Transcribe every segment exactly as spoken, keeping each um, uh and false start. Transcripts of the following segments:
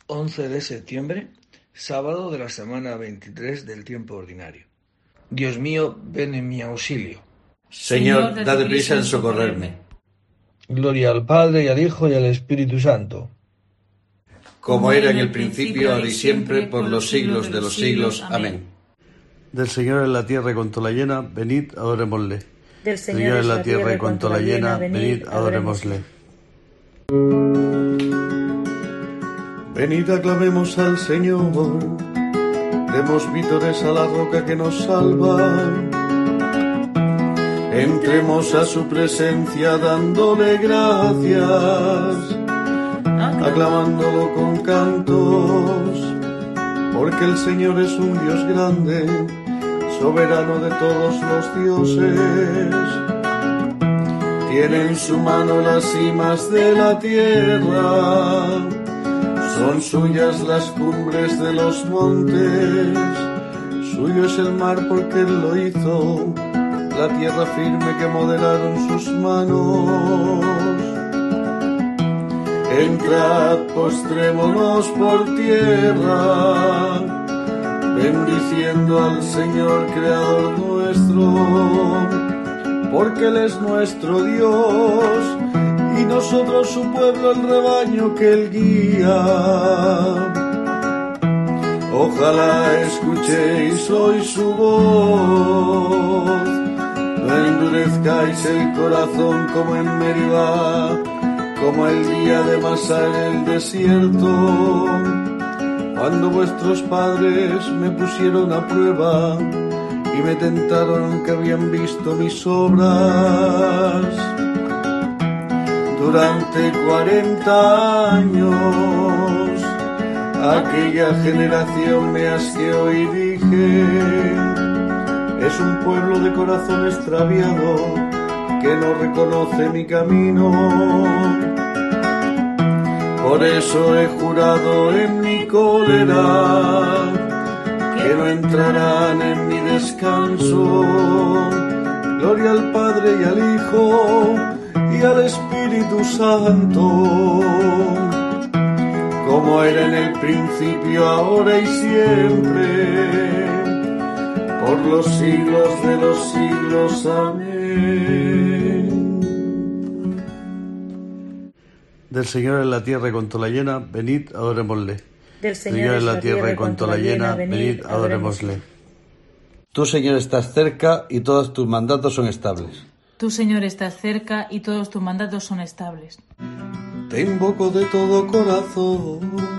once de septiembre, sábado de la semana veintitrés del tiempo ordinario. Dios mío, ven en mi auxilio. Señor, date prisa en socorrerme. Gloria al Padre, y al Hijo, y al Espíritu Santo. Como era en el principio, ahora y siempre, por los siglos de los siglos. Amén. Del Señor en la tierra y cuanto la llena, venid, adorémosle. Del Señor en la tierra y cuanto la llena, venid, adorémosle. Venid, aclamemos al Señor, demos vítores a la roca que nos salva. Entremos a su presencia dándole gracias, aclamándolo con cantos, porque el Señor es un Dios grande, soberano de todos los dioses. Tiene en su mano las cimas de la tierra, son suyas las cumbres de los montes, suyo es el mar porque Él lo hizo, la tierra firme que modelaron sus manos. Entrad, postrémonos por tierra, bendiciendo al Señor Creador nuestro, porque Él es nuestro Dios, y nosotros su pueblo, el rebaño que Él guía. Ojalá escuchéis hoy su voz, no endurezcáis el corazón como en Meribá, como el día de Masá en el desierto, cuando vuestros padres me pusieron a prueba y me tentaron que habían visto mis obras. Durante cuarenta años aquella generación me asqueó y dije: es un pueblo de corazón extraviado que no reconoce mi camino. Por eso he jurado en mi cólera que no entrarán en mi descanso. Gloria al Padre y al Hijo y al Espíritu Santo, como era en el principio, ahora y siempre, por los siglos de los siglos. Amén. Del Señor en la tierra y cuanto la llena, venid, adorémosle. Del Señor en la tierra y cuanto la llena, venid, adorémosle. Tú, Señor, estás cerca y todos tus mandatos son estables. Tú, Señor, estás cerca y todos tus mandatos son estables. Te invoco de todo corazón.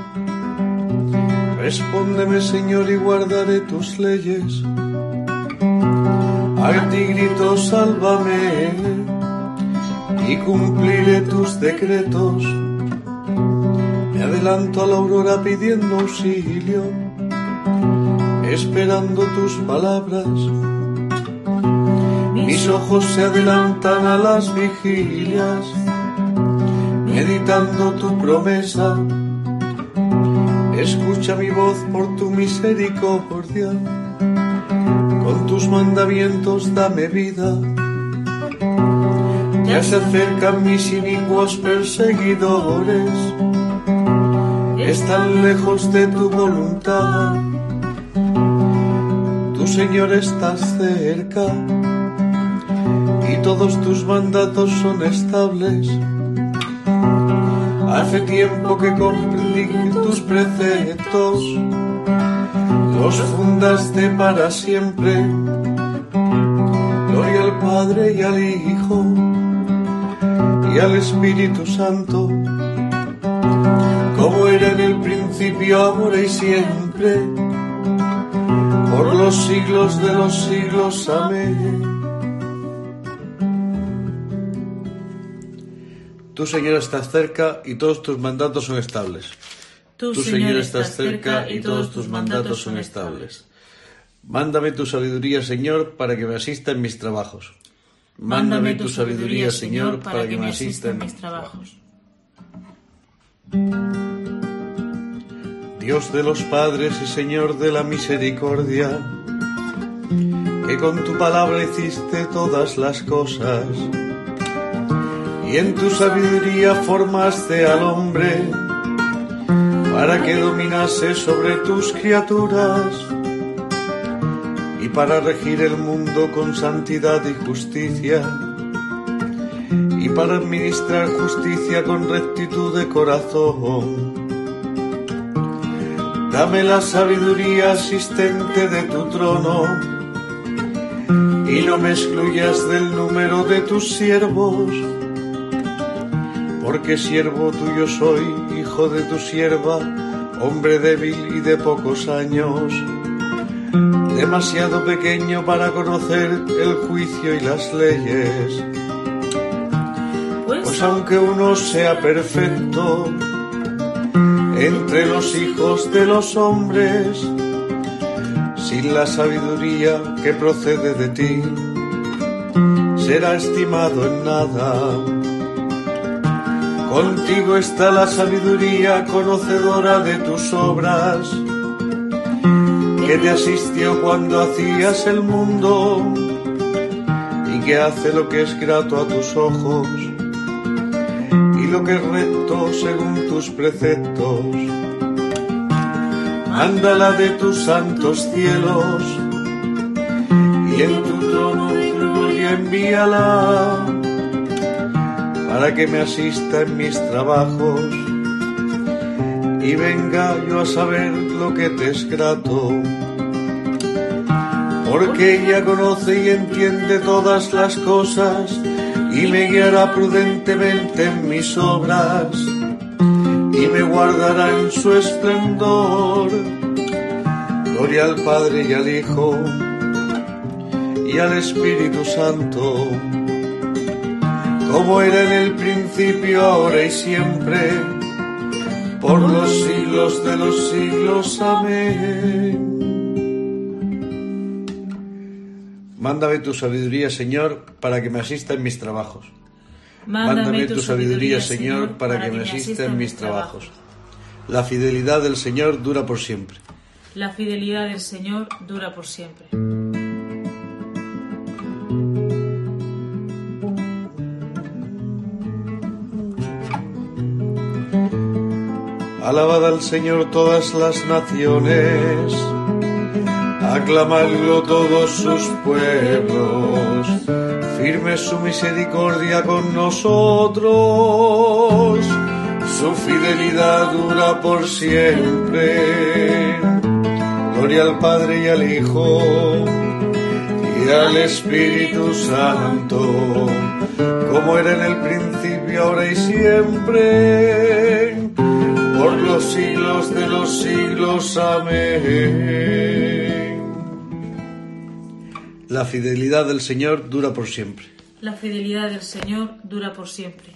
Respóndeme, Señor, y guardaré tus leyes. A ti grito, sálvame, y cumpliré tus decretos. Me adelanto a la aurora pidiendo auxilio, esperando tus palabras. Mis ojos se adelantan a las vigilias, meditando tu promesa. Escucha mi voz por tu misericordia, con tus mandamientos dame vida. Ya se acercan mis inicuos perseguidores, están lejos de tu voluntad. Tú, Señor, estás cerca y todos tus mandatos son estables. Hace tiempo que comprendí que tus preceptos los fundaste para siempre. Gloria al Padre y al Hijo y al Espíritu Santo, como era en el principio, ahora y siempre, por los siglos de los siglos. Amén. Tú, Señor, estás cerca y todos tus mandatos son estables. Tú, Tú, Señor, estás cerca y todos tus mandatos son estables. Mándame tu sabiduría, Señor, para que me asista en mis trabajos. Mándame tu sabiduría, Señor, para que me asista en mis trabajos. Dios de los padres y Señor de la misericordia, que con tu palabra hiciste todas las cosas, y en tu sabiduría formaste al hombre, para que dominase sobre tus criaturas y para regir el mundo con santidad y justicia, y para administrar justicia con rectitud de corazón. Dame la sabiduría asistente de tu trono, y no me excluyas del número de tus siervos, porque siervo tuyo soy, hijo de tu sierva, hombre débil y de pocos años, demasiado pequeño para conocer el juicio y las leyes. Pues aunque uno sea perfecto entre los hijos de los hombres, sin la sabiduría que procede de ti, será estimado en nada. Contigo está la sabiduría conocedora de tus obras, que te asistió cuando hacías el mundo y que hace lo que es grato a tus ojos y lo que es recto según tus preceptos. Mándala de tus santos cielos y en tu trono de gloria envíala, para que me asista en mis trabajos y venga yo a saber lo que te es grato. Porque ella conoce y entiende todas las cosas y me guiará prudentemente en mis obras y me guardará en su esplendor. Gloria al Padre y al Hijo y al Espíritu Santo, como era en el principio, ahora y siempre, por los siglos de los siglos. Amén. Mándame tu sabiduría, Señor, para que me asista en mis trabajos. Mándame tu sabiduría, Señor, para que me asista en mis trabajos. La fidelidad del Señor dura por siempre. La fidelidad del Señor dura por siempre. Alabad al Señor todas las naciones, aclamadlo todos sus pueblos, firme su misericordia con nosotros, su fidelidad dura por siempre. Gloria al Padre y al Hijo y al Espíritu Santo, como era en el principio, ahora y siempre, por los siglos de los siglos. Amén. La fidelidad del Señor dura por siempre. La fidelidad del Señor dura por siempre.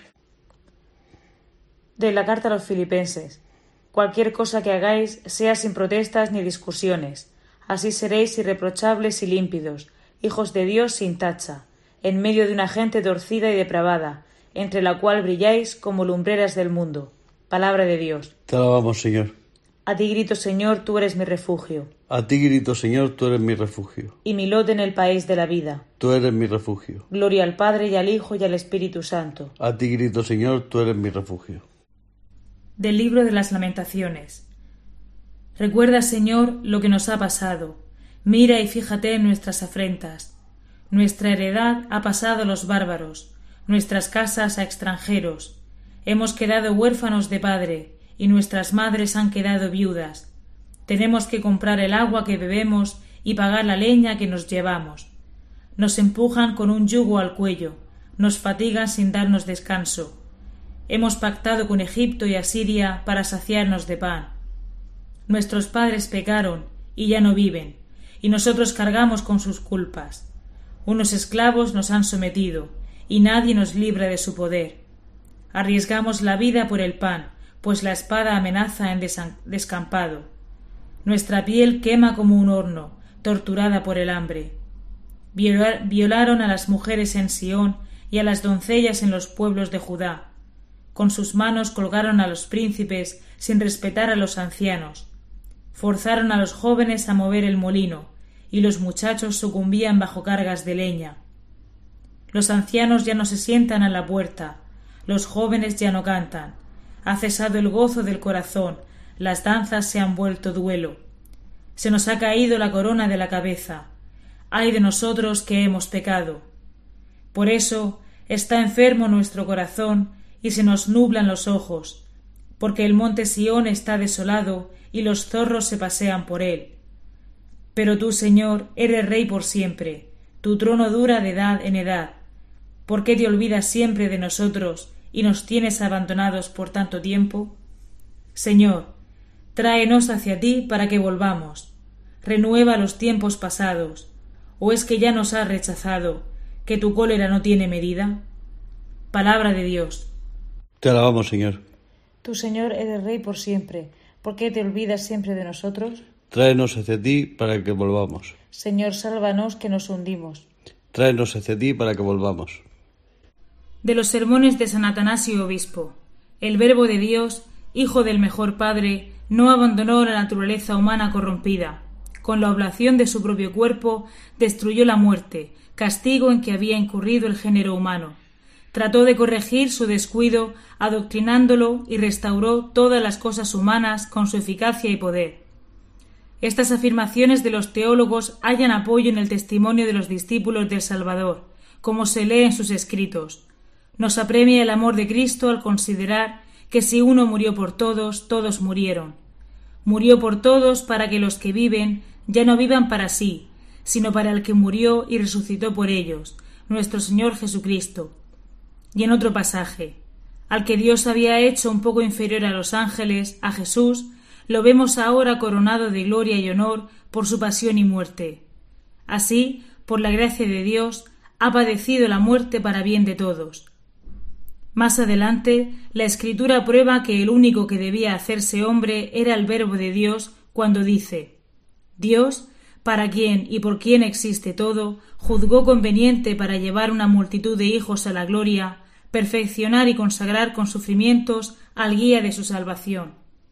De la carta a los Filipenses. Cualquier cosa que hagáis, sea sin protestas ni discusiones. Así seréis irreprochables y límpidos, hijos de Dios sin tacha, en medio de una gente torcida y depravada, entre la cual brilláis como lumbreras del mundo. Palabra de Dios. Te alabamos, Señor. A ti grito, Señor, tú eres mi refugio. A ti grito, Señor, tú eres mi refugio. Y mi lote en el país de la vida. Tú eres mi refugio. Gloria al Padre y al Hijo y al Espíritu Santo. A ti grito, Señor, tú eres mi refugio. Del libro de las Lamentaciones. Recuerda, Señor, lo que nos ha pasado. Mira y fíjate en nuestras afrentas. Nuestra heredad ha pasado a los bárbaros, nuestras casas a extranjeros. Hemos quedado huérfanos de padre, y nuestras madres han quedado viudas. Tenemos que comprar el agua que bebemos y pagar la leña que nos llevamos. Nos empujan con un yugo al cuello, nos fatigan sin darnos descanso. Hemos pactado con Egipto y Asiria para saciarnos de pan. Nuestros padres pecaron y ya no viven, y nosotros cargamos con sus culpas. Unos esclavos nos han sometido, y nadie nos libra de su poder. Arriesgamos la vida por el pan, pues la espada amenaza en descampado. Nuestra piel quema como un horno, torturada por el hambre. Violar, violaron a las mujeres en Sión y a las doncellas en los pueblos de Judá. Con sus manos colgaron a los príncipes sin respetar a los ancianos. Forzaron a los jóvenes a mover el molino, y los muchachos sucumbían bajo cargas de leña. Los ancianos ya no se sientan a la puerta, los jóvenes ya no cantan. Ha cesado el gozo del corazón, las danzas se han vuelto duelo. Se nos ha caído la corona de la cabeza. ¡Ay de nosotros que hemos pecado! Por eso está enfermo nuestro corazón y se nos nublan los ojos, porque el monte Sión está desolado y los zorros se pasean por él. Pero tú, Señor, eres Rey por siempre, tu trono dura de edad en edad. ¿Por qué te olvidas siempre de nosotros y nos tienes abandonados por tanto tiempo? Señor, tráenos hacia ti para que volvamos. Renueva los tiempos pasados. ¿O es que ya nos has rechazado, que tu cólera no tiene medida? Palabra de Dios. Te alabamos, Señor. Tú, Señor, eres Rey por siempre. ¿Por qué te olvidas siempre de nosotros? Tráenos hacia ti para que volvamos. Señor, sálvanos que nos hundimos. Tráenos hacia ti para que volvamos. De los sermones de San Atanasio Obispo. El Verbo de Dios, Hijo del mejor Padre, no abandonó la naturaleza humana corrompida. Con la oblación de su propio cuerpo destruyó la muerte, castigo en que había incurrido el género humano. Trató de corregir su descuido, adoctrinándolo, y restauró todas las cosas humanas con su eficacia y poder. Estas afirmaciones de los teólogos hallan apoyo en el testimonio de los discípulos del Salvador, como se lee en sus escritos. Nos apremia el amor de Cristo al considerar que si uno murió por todos, todos murieron. Murió por todos para que los que viven ya no vivan para sí, sino para el que murió y resucitó por ellos, nuestro Señor Jesucristo. Y en otro pasaje, al que Dios había hecho un poco inferior a los ángeles, a Jesús, lo vemos ahora coronado de gloria y honor por su pasión y muerte. Así, por la gracia de Dios, ha padecido la muerte para bien de todos. Más adelante, la Escritura prueba que el único que debía hacerse hombre era el Verbo de Dios cuando dice: Dios, para quien y por quien existe todo, juzgó conveniente para llevar una multitud de hijos a la gloria, perfeccionar y consagrar con sufrimientos al guía de su salvación.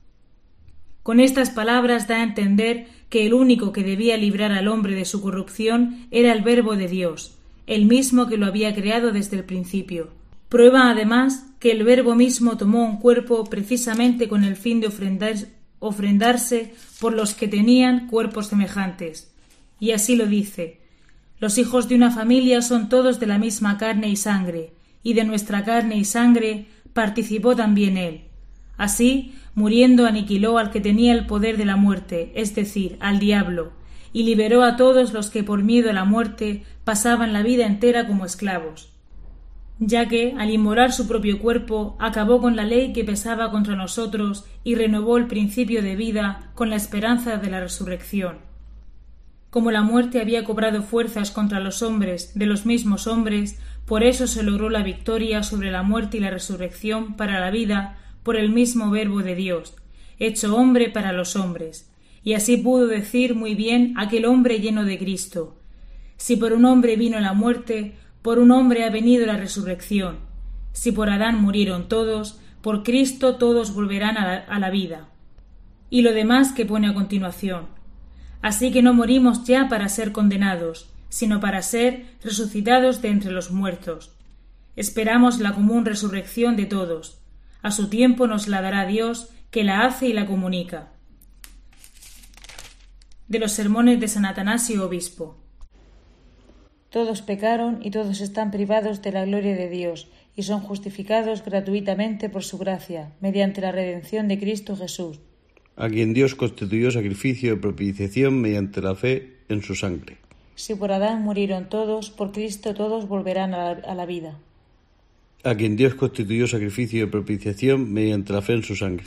Con estas palabras da a entender que el único que debía librar al hombre de su corrupción era el Verbo de Dios, el mismo que lo había creado desde el principio. Prueba además que el Verbo mismo tomó un cuerpo precisamente con el fin de ofrendar, ofrendarse por los que tenían cuerpos semejantes. Y así lo dice: los hijos de una familia son todos de la misma carne y sangre, y de nuestra carne y sangre participó también él. Así, muriendo, aniquiló al que tenía el poder de la muerte, es decir, al diablo, y liberó a todos los que por miedo a la muerte pasaban la vida entera como esclavos, ya que, al inmolar su propio cuerpo, acabó con la ley que pesaba contra nosotros y renovó el principio de vida con la esperanza de la resurrección. Como la muerte había cobrado fuerzas contra los hombres de los mismos hombres, por eso se logró la victoria sobre la muerte y la resurrección para la vida por el mismo Verbo de Dios, hecho hombre para los hombres. Y así pudo decir muy bien aquel hombre lleno de Cristo: si por un hombre vino la muerte, por un hombre ha venido la resurrección. Si por Adán murieron todos, por Cristo todos volverán a la, a la vida. Y lo demás que pone a continuación: así que no morimos ya para ser condenados, sino para ser resucitados de entre los muertos. Esperamos la común resurrección de todos. A su tiempo nos la dará Dios, que la hace y la comunica. De los sermones de San Atanasio Obispo. Todos pecaron y todos están privados de la gloria de Dios y son justificados gratuitamente por su gracia, mediante la redención de Cristo Jesús, a quien Dios constituyó sacrificio de propiciación mediante la fe en su sangre. Si por Adán murieron todos, por Cristo todos volverán a la, a la vida. A quien Dios constituyó sacrificio de propiciación mediante la fe en su sangre.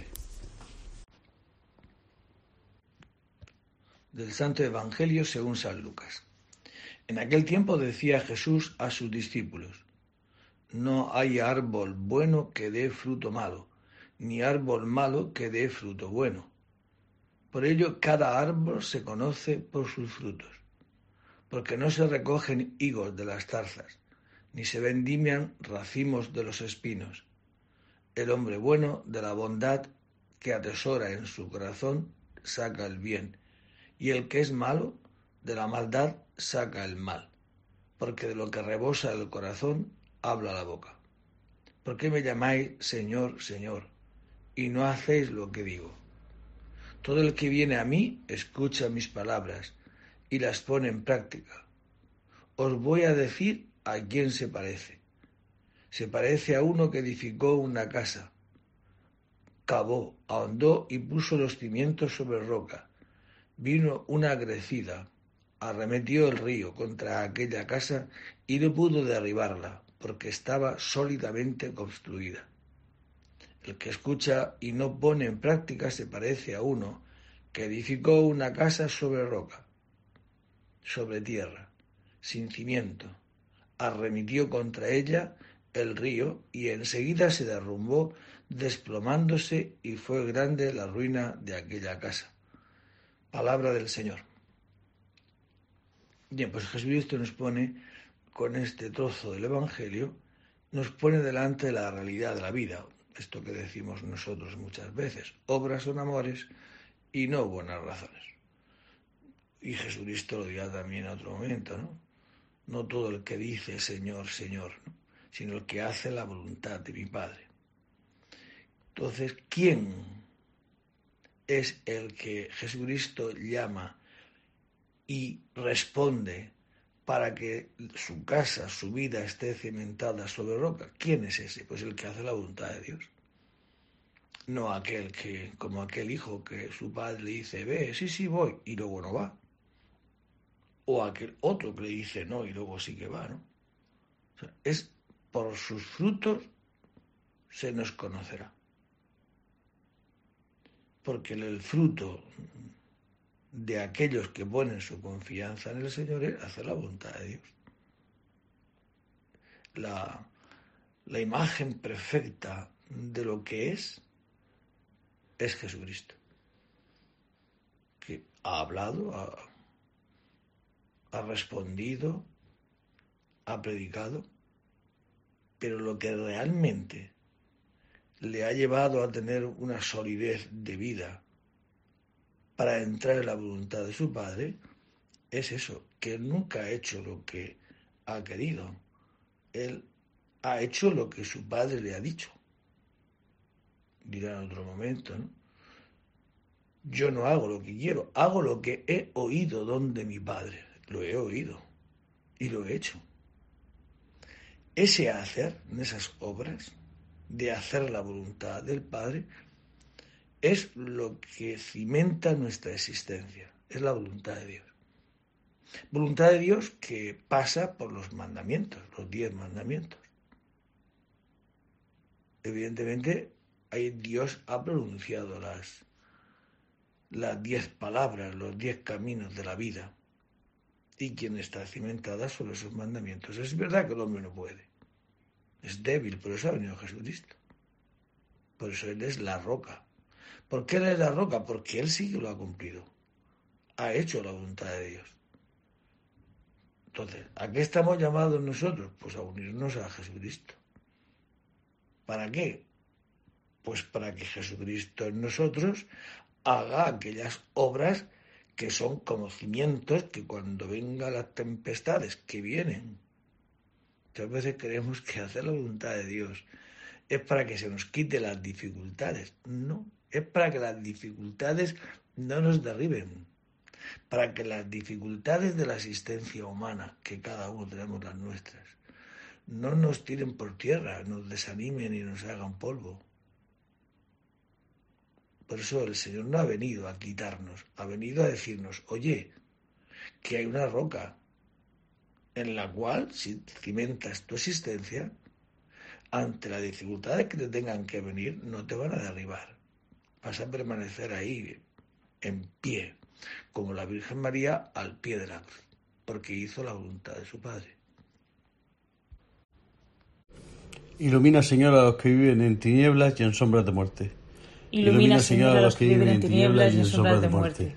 Del Santo Evangelio según San Lucas. En aquel tiempo decía Jesús a sus discípulos: no hay árbol bueno que dé fruto malo, ni árbol malo que dé fruto bueno. Por ello cada árbol se conoce por sus frutos, porque no se recogen higos de las zarzas, ni se vendimian racimos de los espinos. El hombre bueno de la bondad que atesora en su corazón saca el bien, y el que es malo de la maldad saca el mal, porque de lo que rebosa el corazón habla la boca. ¿Por qué me llamáis Señor, Señor, y no hacéis lo que digo? Todo el que viene a mí escucha mis palabras y las pone en práctica. Os voy a decir a quién se parece. Se parece a uno que edificó una casa, cavó, ahondó y puso los cimientos sobre roca. Vino una crecida, arremetió el río contra aquella casa y no pudo derribarla, porque estaba sólidamente construida. El que escucha y no pone en práctica se parece a uno que edificó una casa sobre roca, sobre tierra, sin cimiento. Arremetió contra ella el río y enseguida se derrumbó, desplomándose, y fue grande la ruina de aquella casa. Palabra del Señor. Bien, pues Jesucristo nos pone, con este trozo del Evangelio, nos pone delante de la realidad de la vida. Esto que decimos nosotros muchas veces, obras son amores y no buenas razones. Y Jesucristo lo dirá también en otro momento, ¿no? No todo el que dice Señor, Señor, ¿no? Sino el que hace la voluntad de mi Padre. Entonces, ¿quién es el que Jesucristo llama y responde para que su casa, su vida esté cimentada sobre roca? ¿Quién es ese? Pues el que hace la voluntad de Dios. No aquel que, como aquel hijo que su padre le dice, ve, sí, sí, voy, y luego no va. O aquel otro que le dice no, y luego sí que va, ¿no? O sea, es por sus frutos se nos conocerá. Porque el fruto de aquellos que ponen su confianza en el Señor es hacer la voluntad de Dios. La, la imagen perfecta de lo que es, es Jesucristo, que ha hablado, ha, ha respondido, ha predicado, pero lo que realmente le ha llevado a tener una solidez de vida para entrar en la voluntad de su Padre, es eso, que él nunca ha hecho lo que ha querido. Él ha hecho lo que su Padre le ha dicho. Dirá en otro momento, ¿no? Yo no hago lo que quiero, hago lo que he oído donde mi Padre. Lo he oído y lo he hecho. Ese hacer, en esas obras, de hacer la voluntad del Padre, es lo que cimenta nuestra existencia, es la voluntad de Dios. Voluntad de Dios que pasa por los mandamientos, los diez mandamientos. Evidentemente, ahí Dios ha pronunciado las, las diez palabras, los diez caminos de la vida, y quien está cimentada sobre esos mandamientos. Es verdad que el hombre no puede, es débil, por eso ha venido Jesucristo. Por eso Él es la roca. ¿Por qué Él es la roca? Porque Él sí que lo ha cumplido. Ha hecho la voluntad de Dios. Entonces, ¿a qué estamos llamados nosotros? Pues a unirnos a Jesucristo. ¿Para qué? Pues para que Jesucristo en nosotros haga aquellas obras que son como cimientos que cuando vengan las tempestades que vienen, muchas veces creemos que hacer la voluntad de Dios es para que se nos quite las dificultades. No, es para que las dificultades no nos derriben, para que las dificultades de la existencia humana, que cada uno tenemos las nuestras, no nos tiren por tierra, nos desanimen y nos hagan polvo. Por eso el Señor no ha venido a quitarnos, ha venido a decirnos, oye, que hay una roca en la cual, si cimentas tu existencia, ante las dificultades que te tengan que venir, no te van a derribar. Vas a permanecer ahí, en pie, como la Virgen María al pie de la cruz, porque hizo la voluntad de su Padre. Ilumina, Señor, a los que viven en tinieblas y en sombras de muerte. Ilumina, Señor, a los que viven en tinieblas y en sombras de muerte.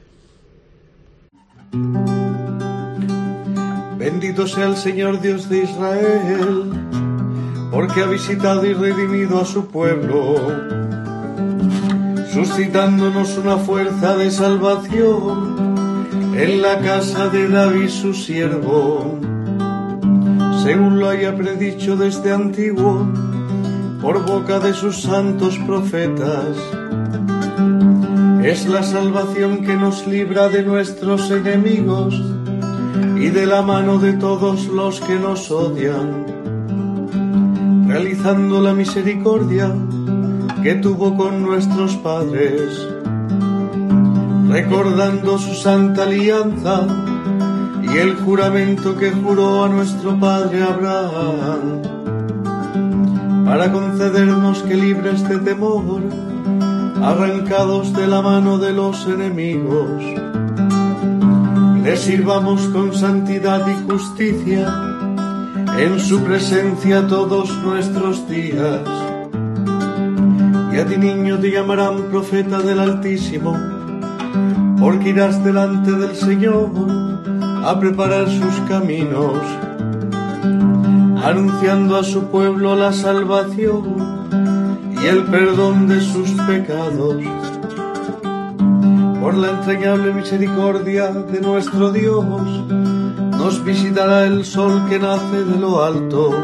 Bendito sea el Señor Dios de Israel, porque ha visitado y redimido a su pueblo, suscitándonos una fuerza de salvación en la casa de David su siervo, según lo haya predicho desde antiguo por boca de sus santos profetas, es la salvación que nos libra de nuestros enemigos y de la mano de todos los que nos odian, realizando la misericordia que tuvo con nuestros padres, recordando su santa alianza y el juramento que juró a nuestro padre Abraham, para concedernos que libres de temor, arrancados de la mano de los enemigos, le sirvamos con santidad y justicia en su presencia todos nuestros días. Y a ti, niño, te llamarán profeta del Altísimo, porque irás delante del Señor a preparar sus caminos, anunciando a su pueblo la salvación y el perdón de sus pecados. Por la entrañable misericordia de nuestro Dios, nos visitará el sol que nace de lo alto,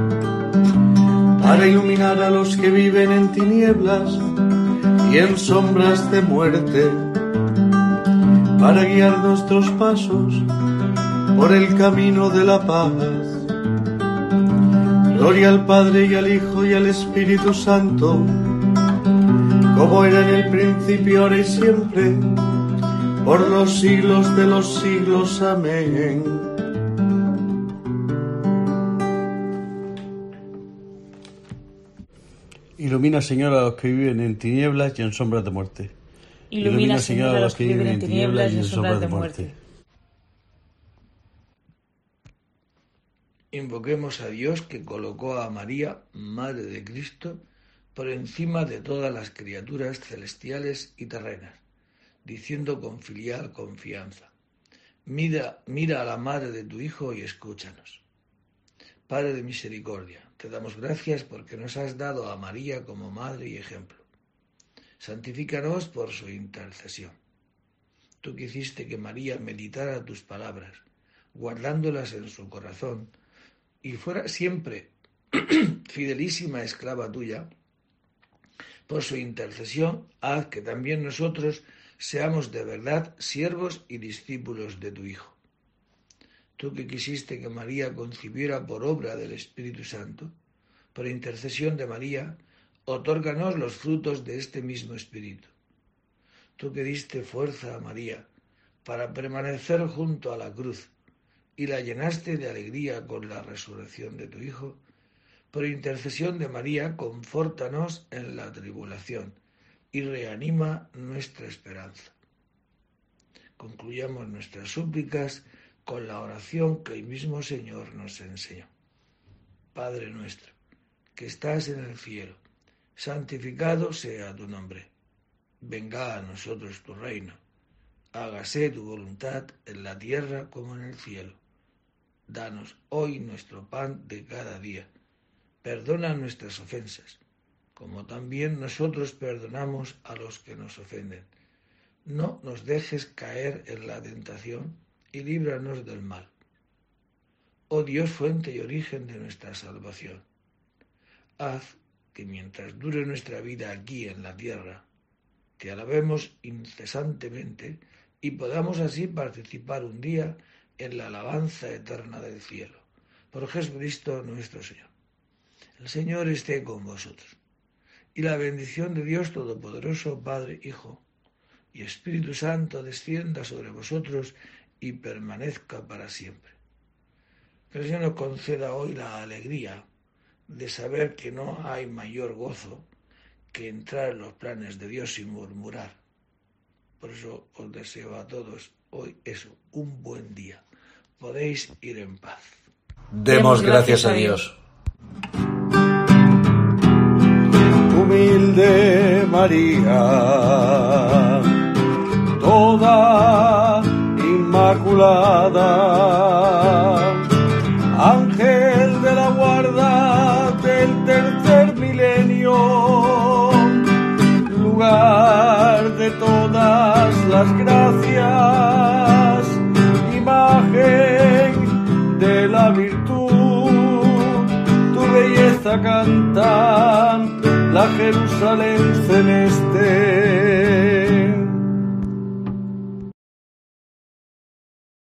para iluminar a los que viven en tinieblas y en sombras de muerte, para guiar nuestros pasos por el camino de la paz. Gloria al Padre y al Hijo y al Espíritu Santo, como era en el principio, ahora y siempre, por los siglos de los siglos. Amén. Ilumina, Señor, a los que viven en tinieblas y en sombras de muerte. Ilumina, Señor, a los que viven en tinieblas y en sombras de muerte. Invoquemos a Dios, que colocó a María, Madre de Cristo, por encima de todas las criaturas celestiales y terrenas, diciendo con filial confianza: Mira, mira a la Madre de tu Hijo y escúchanos. Padre de misericordia, te damos gracias porque nos has dado a María como Madre y ejemplo. Santifícanos por su intercesión. Tú que hiciste que María meditara tus palabras, guardándolas en su corazón, y fuera siempre fidelísima esclava tuya, por su intercesión haz que también nosotros seamos de verdad siervos y discípulos de tu Hijo. Tú que quisiste que María concibiera por obra del Espíritu Santo, por intercesión de María, otórganos los frutos de este mismo Espíritu. Tú que diste fuerza a María para permanecer junto a la cruz y la llenaste de alegría con la resurrección de tu Hijo, por intercesión de María, confórtanos en la tribulación y reanima nuestra esperanza. Concluyamos nuestras súplicas con la oración que el mismo Señor nos enseñó. Padre nuestro, que estás en el cielo, santificado sea tu nombre. Venga a nosotros tu reino. Hágase tu voluntad en la tierra como en el cielo. Danos hoy nuestro pan de cada día. Perdona nuestras ofensas, como también nosotros perdonamos a los que nos ofenden. No nos dejes caer en la tentación y líbranos del mal. Oh Dios, fuente y origen de nuestra salvación, haz que mientras dure nuestra vida aquí en la tierra, te alabemos incesantemente y podamos así participar un día en la alabanza eterna del cielo. Por Jesucristo nuestro Señor. El Señor esté con vosotros. Y la bendición de Dios Todopoderoso, Padre, Hijo y Espíritu Santo, descienda sobre vosotros y permanezca para siempre. Que el Señor nos conceda hoy la alegría de saber que no hay mayor gozo que entrar en los planes de Dios sin murmurar. Por eso os deseo a todos hoy eso, un buen día. Podéis ir en paz. Demos gracias a Dios. Humilde María, toda inmaculada, ángel de la guarda del tercer milenio, lugar de todas las gracias, imagen de la virtud, tu belleza cantan la Jerusalén celeste.